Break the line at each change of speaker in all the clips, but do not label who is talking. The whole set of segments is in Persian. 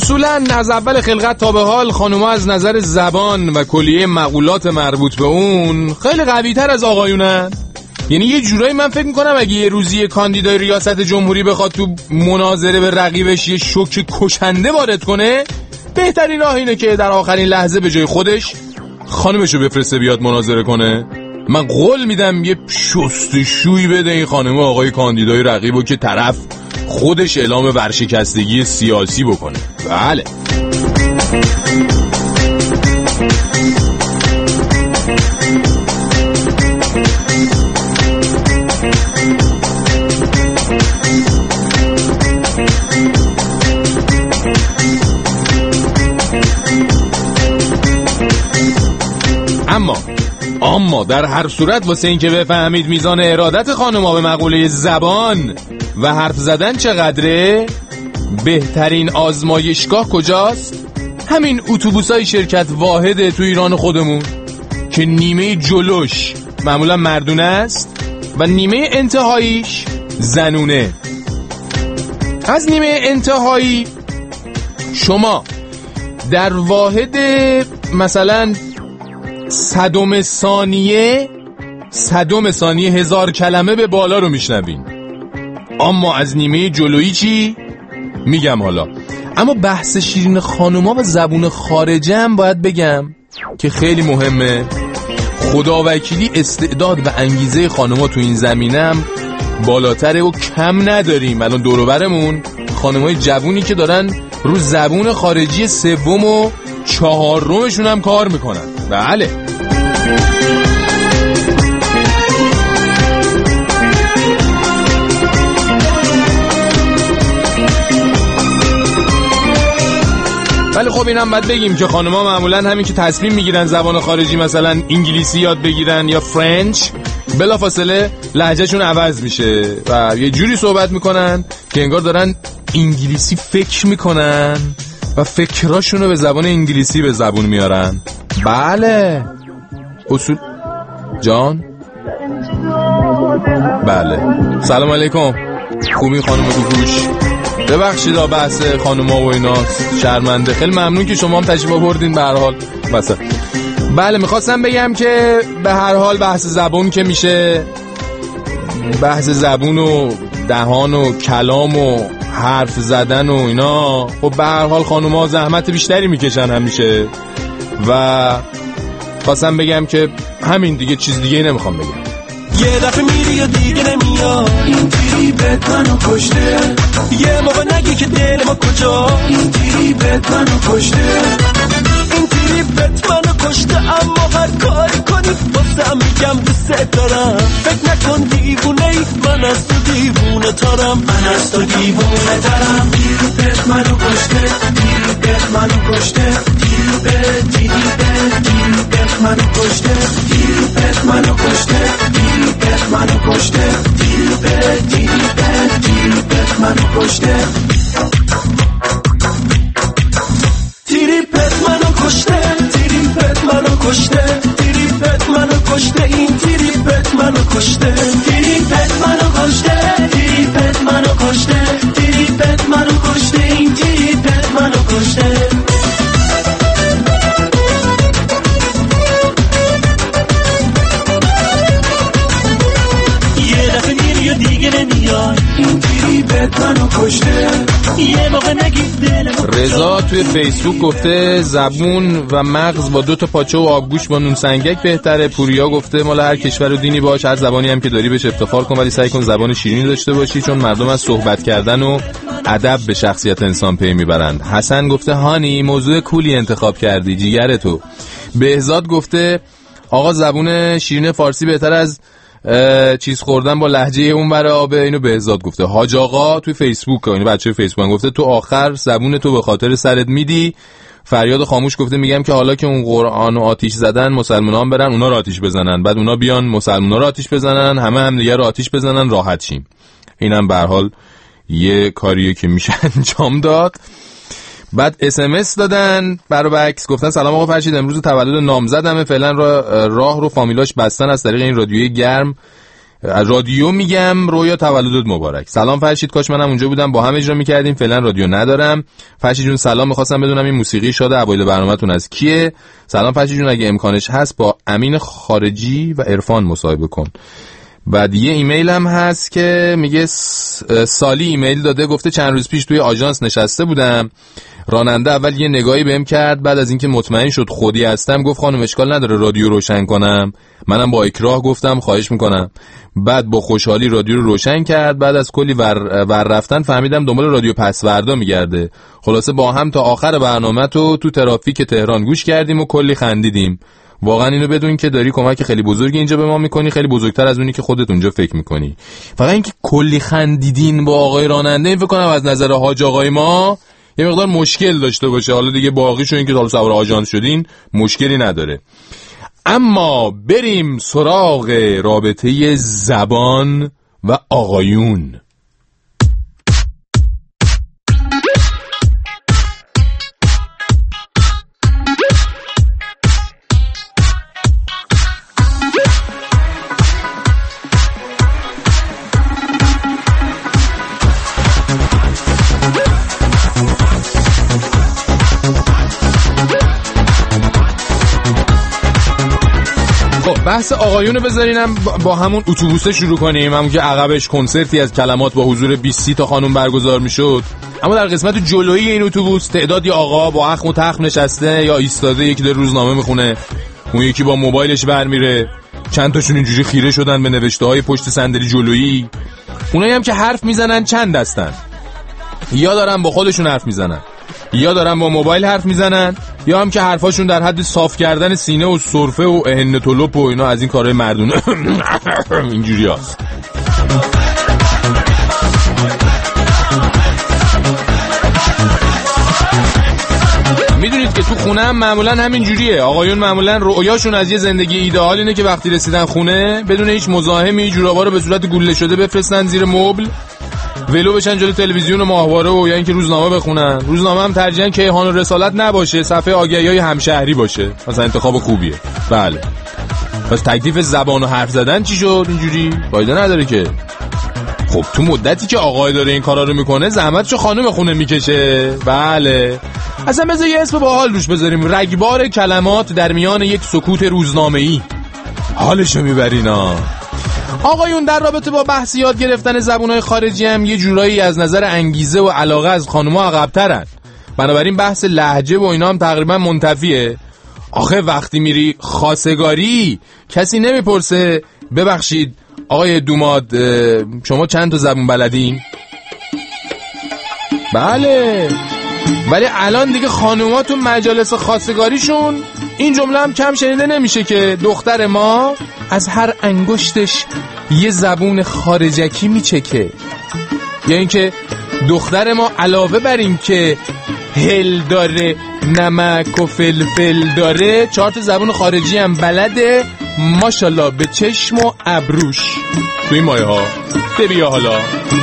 اصولا از اول خلقت تا به حال خانوما از نظر زبان و کلیه مقولات مربوط به اون خیلی قوی‌تر از آقایونن. یعنی یه جورایی من فکر میکنم اگه یه روزی کاندیدای ریاست جمهوری بخواد تو مناظره به رقیبش یه شوک کشنده وارد کنه، بهترین راه اینه که در آخرین لحظه به جای خودش خانمشو بفرسته بیاد مناظره کنه. من قول میدم یه شستشویی بده این خانم آقای کاندیدای رقیبو که طرف خودش اعلام ورشکستگی سیاسی بکنه. بله. اما در هر صورت واسه این که بفهمید میزان ارادت خانم‌ها به مقوله زبان و حرف زدن چقدره، بهترین آزمایشگاه کجاست؟ همین اتوبوسای شرکت واحده تو ایران خودمون که نیمه جلوش معمولا مردونه است و نیمه انتهاییش زنونه. از نیمه انتهایی شما در واحد مثلا صدم ثانیه 1000 کلمه به بالا رو میشنوین. اما از نیمه جلویی چی؟ میگم حالا. اما بحث شیرین خانوما و زبون خارجه هم باید بگم که خیلی مهمه. خداوکیلی استعداد و انگیزه خانوما تو این زمینم بالاتره و کم نداریم. الان دور و برمون خانمای جوونی که دارن رو زبون خارجی سوم و چهارمشون هم کار میکنن. بله. ولی خب اینم باید بگیم که خانم‌ها معمولاً همین که تصمیم میگیرن زبان خارجی مثلا انگلیسی یاد بگیرن یا فرنچ، بلافاصله لهجهشون عوض میشه و یه جوری صحبت میکنن که انگار دارن انگلیسی فکر میکنن و فکراشونو به زبان انگلیسی به زبون میارن. بله اصول جان. بله سلام علیکم. خوبی خانم گوگوش؟ ببخشید بحث خانوما و ایناست، شرمنده. خیلی ممنون که شما هم تشریف آوردین. به هر حال مثلا بله میخواستم بگم که به هر حال بحث زبون که میشه، بحث زبون و دهان و کلام و حرف زدن و اینا، خب به هر حال خانوما زحمت بیشتری میکشن همیشه و خواستم بگم که همین دیگه، چیز دیگه نمیخوام بگم.
یه دفعه میری یا دیگه نمیاد، این تریبت منو کشته. یه موقع نگی که دل ما کجا، این تریبت منو کشته. این تریبت منو کشته. اما هر کاری کنی بازم میگم دوست دارم. فکر نکن دیوونه ای، من از تو دیوونه ترم. من از تو دیوونه ترم. تریبت منو کشته. تریبت منو کشته. تریبت منو کشته. تریبت منو کشته. تریبت منو کشته. تریبت منو کشته. تریبت منو کشته. تریبت منو کشته. تریبت منو کشته. این تریبت منو کشته. تریبت منو کشته. تریبت منو کشته. تریبت منو کشته. این تریبت منو کشته.
رضا توی فیسبوک گفته زبون و مغز با 2 تا پاچه و آبگوش با نون سنگک بهتره. پوریا گفته مال هر کشور و دینی باش، هر زبانی هم که داری بهش افتخار کن، ولی سعی کن زبان شیرینی داشته باشی، چون مردم از صحبت کردن و ادب به شخصیت انسان پی میبرند. حسن گفته هانی موضوع کولی انتخاب کردی، جیگر تو. بهزاد گفته آقا زبون شیرین فارسی بهتر از چیز خوردن با لهجه اون برای آبه. اینو بهزاد گفته. حاج آقا توی فیسبوک، اینو بچه فیسبوک گفته تو آخر زبون تو به خاطر سرت میدی. فریاد خاموش گفته میگم که حالا که اون قرآن و آتیش زدن، مسلمانان برن اونا رو آتیش بزنن، بعد اونا بیان مسلمانا رو آتیش بزنن، همه دیگه رو آتیش بزنن، راحت شیم. اینم به هر حال یه کاریه که میشه انجام داد. بعد SMS دادن برعکس، گفتن سلام آقا فرشید، امروز تولد نامزدمه، فعلا راه رو فامیلاش بستن، از طریق این رادیوی گرم رادیو میگم رویا تولدت مبارک. سلام فرشید، کاش منم اونجا بودم با هم اجرا میکردیم. فعلا رادیو ندارم. فرشید جون سلام، میخواستم بدونم این موسیقی شاد اوایل برنامه‌تون از کیه؟ سلام فرشید جون، اگه امکانش هست با امین خارجی و عرفان مصاحبه کن. بعد یه ایمیل هم هست که میگه سالی ایمیل داده، گفته چند روز پیش توی آژانس نشسته بودم، راننده اول یه نگاهی بهم کرد، بعد از اینکه مطمئن شد خودی هستم گفت خانم اشکال نداره رادیو روشن کنم. منم با اکراه گفتم خواهش میکنم. بعد با خوشحالی رادیو رو روشن کرد. بعد از کلی ور رفتن فهمیدم دنبال رادیو پسوردا میگرده. خلاصه با هم تا آخر برنامه تو ترافیک تهران گوش کردیم و کلی خندیدیم. واقعا اینو بدون که داری کمک خیلی بزرگی اینجا به ما میکنی، خیلی بزرگتر از اونی که خودت اونجا فکر میکنی. فقط اینکه کلی خندیدین با آقای راننده، این فکر کنم از نظر حاج آقای ما یه مقدار مشکل داشته باشه. حالا دیگه باقیشو این که حالا سوار آژانس شدین مشکلی نداره. اما بریم سراغ رابطه زبان و آقایون. بحث آقایونو بذارینم با همون اتوبوسه شروع کنیم، همون که عقبش کنسرتی از کلمات با حضور 20 تا خانم برگزار میشد. اما در قسمت جلویی این اتوبوس تعدادی آقا با اخم و تخم نشسته یا ایستاده، یکی داره روزنامه میخونه، اون یکی با موبایلش برمیره، چند تاشون اینجوری خیره شدن به نوشته‌های پشت صندلی جلویی. اونایی هم که حرف میزنن چند دستن، یا دارن با خودشون حرف میزنن، یا دارن با موبایل حرف میزنن، یا هم که حرفاشون در حد صاف کردن سینه و سرفه و اهن طلب و اینا از این کارهای مردونه اینجوری هست. میدونید که تو خونه هم معمولا همین جوریه. آقایون معمولا رؤیاشون از یه زندگی ایدئال اینه که وقتی رسیدن خونه بدون هیچ مزاحمی جورابا رو به صورت گوله شده بفرستن زیر مبل، ولو بشن جلوی تلویزیون و ماهواره و یا اینکه روزنامه بخونن. روزنامه هم ترجیحاً کیهان و رسالت نباشه، صفحه آگهی‌های همشهری باشه. مثلا انتخاب خوبیه. بله. پس تکلیف زبان و حرف زدن چی شد؟ اینجوری فایده نداره که. خب تو مدتی که آقای داره این کارا رو میکنه زحمتشو خانم خونه میکشه. بله. اصلا بذار یه اسم باحال روش بذاریم، رگبار کلمات در میان یک سکوت روزنامه‌ای. حالشو میبرینا. آقایون در رابطه با بحث یاد گرفتن زبان‌های خارجی هم یه جورایی از نظر انگیزه و علاقه از خانم‌ها عقب‌ترن. بنابراین بحث لهجه و اینا هم تقریبا منتفیه. آخه وقتی میری خواستگاری کسی نمیپرسه ببخشید آقای دوماد شما چند تا زبون بلدین؟ بله. ولی الان دیگه خانوما تو مجالس خواستگاریشون این جمله هم کم شنیده نمیشه که دختر ما از هر انگشتش یه زبون خارجکی میچکه. یا اینکه دختر ما علاوه بر این که هل داره، نمک و فلفل داره، 4 تا زبون خارجی هم بلده، ماشاءالله به چشم و ابروش. تو این مایه ها بیا حالا.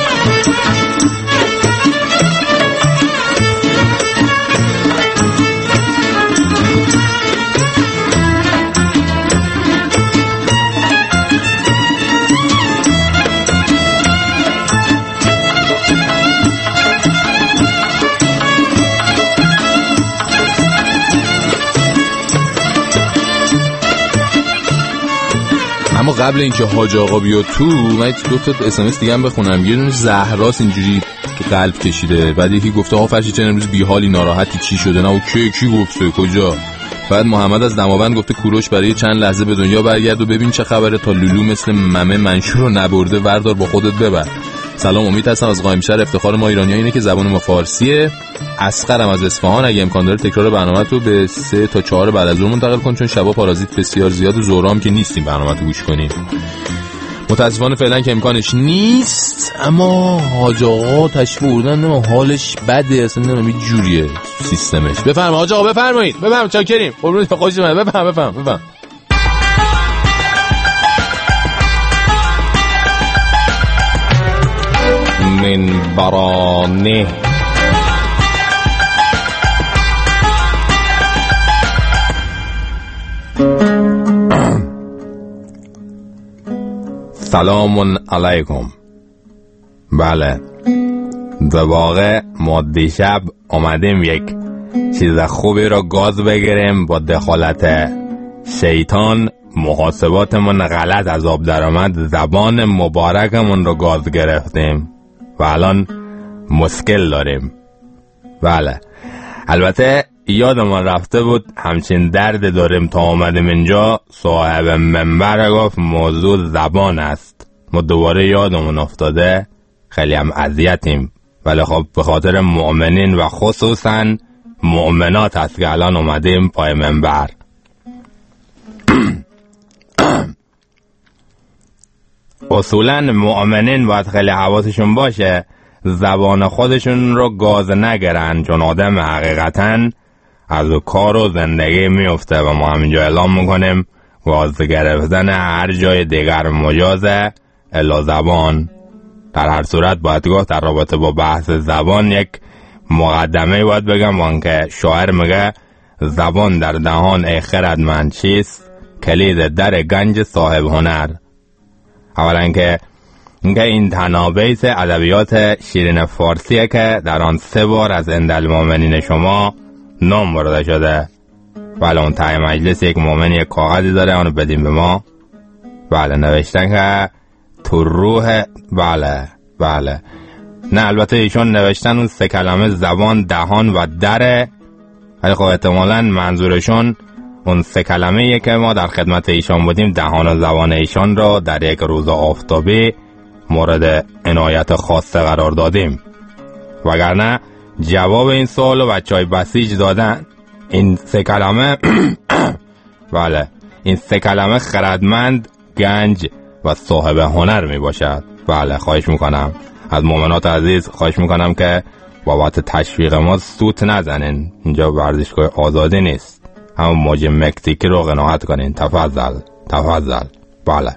اما قبل اینکه حاج آقا بیاد تو، من 2 تا SMS دیگه هم بخونم. یه دونه زهراس اینجوری تو قلب کشیده، بعد یکی گفته ها فرشید چند امروز بیحالی، ناراحتی، چی شده؟ نه کی گفته کجا؟ بعد محمد از دماوند گفته کوروش برای چند لحظه به دنیا برگرد و ببین چه خبره، تا لولو مثل ممه منشور رو نبرده وردار با خودت ببر. سلام، امید هستم از قائمشهر. افتخار ما ایرانی‌ها اینه که زبان ما فارسیه. اصغرم از اصفهان. اگه امکان داره تکرار برنامه‌تو به 3 تا 4 بعد از ظهر منتقل کن، چون شبا پارازیت بسیار زیاد و ظهرام که نیستیم برنامه‌تو گوش کنیم. متاسفانه فعلا که امکانش نیست، اما حاج آقا تشریف آوردن، نمیدونم حالش بده، اصلا نمیدونم یه جوریه سیستمش. بفرمایید حاج آقا، بفرمایید چاکریم. قربونت خوش اومد. بفرمایید. من برانه سلام علیکم. بله در واقع ما دیشب آمدیم یک چیز خوبی رو گاز بگیریم. با دخالت شیطان محاسباتمون غلط از آب در آمد، زبان مبارکمون رو گاز گرفتیم و الان مشکل داریم. بله البته یادمان رفته بود همچین درد داریم تا آمدیم اینجا. صاحب منبر گفت موضوع زبان است. ما دوباره یادمون افتاده، خیلی هم اذیتیم، ولی خب به خاطر مؤمنین و خصوصا مؤمنات هست که الان اومدیم پای منبر. اصولا مؤمنین باید خیلی حواسشون باشه زبان خودشون رو گاز نگیرن، چون آدم حقیقتا از کار و زندگی میفته و ما همینجا اعلام میکنیم گاز گرفتن هر جای دیگر مجازه الا زبان. در هر صورت باید گفت در رابطه با بحث زبان یک مقدمه باید بگم، وان که شاعر میگه زبان در دهان ای خردمند چیست، کلید در گنج صاحب هنر. اولا که این تنابیت ادبیات شیرین فارسیه که در آن 3 بار از اندالمومنین شما نام برده شده. بله اون ته مجلس یک مومن یک کاغذی داره، اونو بدیم به ما. بله نوشتن که تو روح بله نه البته ایشون نوشتن اون 3 کلمه زبان، دهان و دره، ولی خب احتمالاً منظورشون اون 3 کلمه‌ایه که ما در خدمت ایشان بودیم، دهان و زبان ایشان را در یک روز آفتابی مورد عنایت خاصه قرار دادیم. وگرنه جواب این سوالو بچهای بسیج دادن. این 3 کلمه بله این 3 کلمه خردمند، گنج و صاحب هنر می باشد. بله خواهش میکنم از مؤمنات عزیز، خواهش میکنم که بابت تشویق ما سوت نزنین. اینجا ورزشگاه آزادی نیست، همون موج مکزیکی رو قناعت کنین. تفضل. بله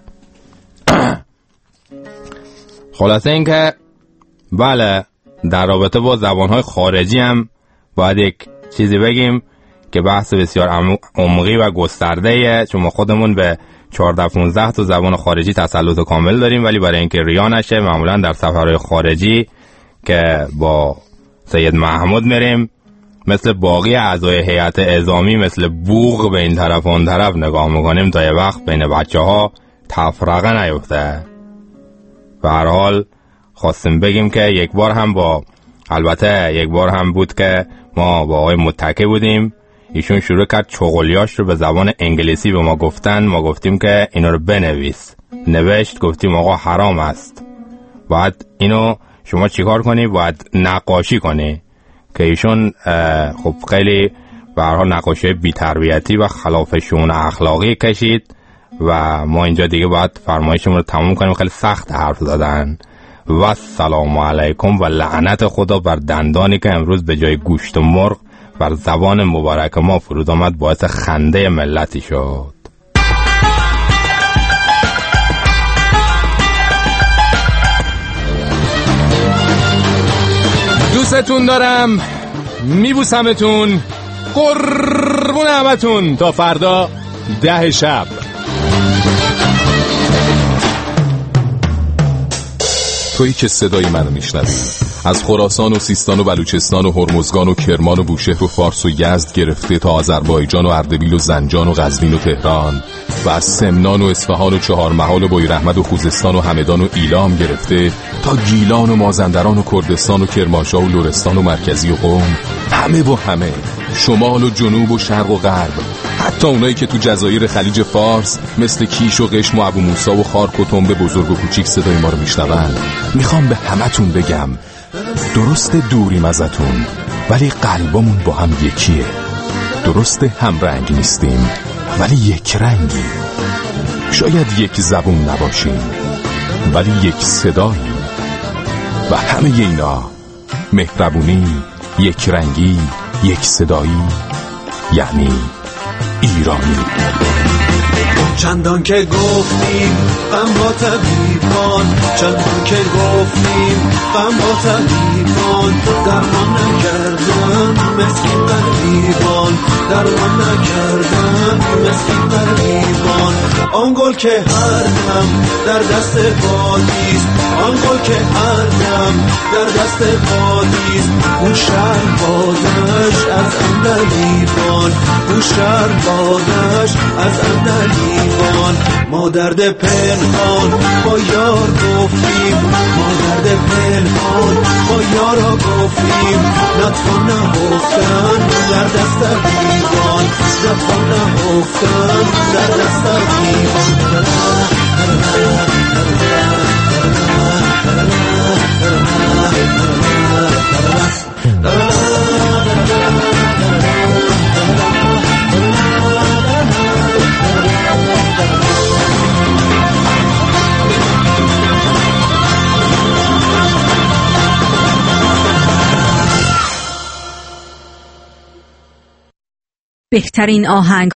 خلاصه این که بله در رابطه با زبانهای خارجی هم باید یک چیزی بگیم که بحث بسیار عمقی و گسترده‌ایه، چون ما خودمون به 14-15 تا زبان خارجی تسلط کامل داریم، ولی برای اینکه ریا نشه معمولا در سفرهای خارجی که با سید محمود میریم مثل باقی اعضای هیئت اعزامی مثل بوق به این طرف و اون طرف نگاه میکنیم تا یه وقت بین بچه ها تفرقه نیفته. به هر حال خواستیم بگیم که یک بار هم بود که ما با آقای متکی بودیم، ایشون شروع کرد چغلیاش رو به زبان انگلیسی به ما گفتن. ما گفتیم که اینا رو بنویس. نوشت، گفتیم آقا حرام است، باید اینو شما چیکار کنی؟ باید نقاشی کنی. که ایشون خب خیلی به هر حال نقاشی بی‌تربیتی و خلاف شؤون اخلاقی کشید و ما اینجا دیگه باید فرمایشمون رو تموم کنیم. خیلی سخت حرف زدن. و سلام علیکم و لعنت خدا بر دندانی که امروز به جای گوشت و مرغ بر زبان مبارک ما فرود آمد، باعث خنده ملتی شد.
دوستتون دارم، میبوسمتون، قربون همتون. تا فردا 10 شب.
تویی که صدای منو میشنوی از خراسان و سیستان و بلوچستان و هرمزگان و کرمان و بوشهر و فارس و یزد گرفته تا آذربایجان و اردبیل و زنجان و قزوین و تهران و از سمنان و اصفهان و چهارمحال و بویراحمد و خوزستان و همدان و ایلام گرفته تا گیلان و مازندران و کردستان و کرمانشاه و لرستان و مرکزی و قم، همه و همه، شمال و جنوب و شرق و غرب، حتی اونایی که تو جزایر خلیج فارس مثل کیش و قشم و ابو موسی و خارک و تنبه بزرگ و کوچیک صدای ما رو میشنون. میخوام به همتون بگم درست دوریم ازتون، ولی قلبمون با هم یکیه. درست هم رنگ نیستیم، ولی یک رنگی. شاید یک زبون نباشیم، ولی یک صداییم. و همه اینا، مهربونی، یک رنگی، یک صدایی، یعنی ایرانی.
چندان که گفتیم غم با طبیبان، چندان که گفتیم غم با طبیبان، درمان نکردن مسکین غریبان، درمان نکردن مسکین غریبان. آن گل که هر دم در دست بادیست، آن گل که هر دم در دست بادیست. اون شهر بادش از اندلیبان، اون شهر بادش از اندلیبان. ما درد پنهان با یار گفتیم، ما درد پنهان با یارا گفتیم. نتوان نهفتن در دست دیوان، نتوان نهفتن در دست دیوان.
بهترین آهنگ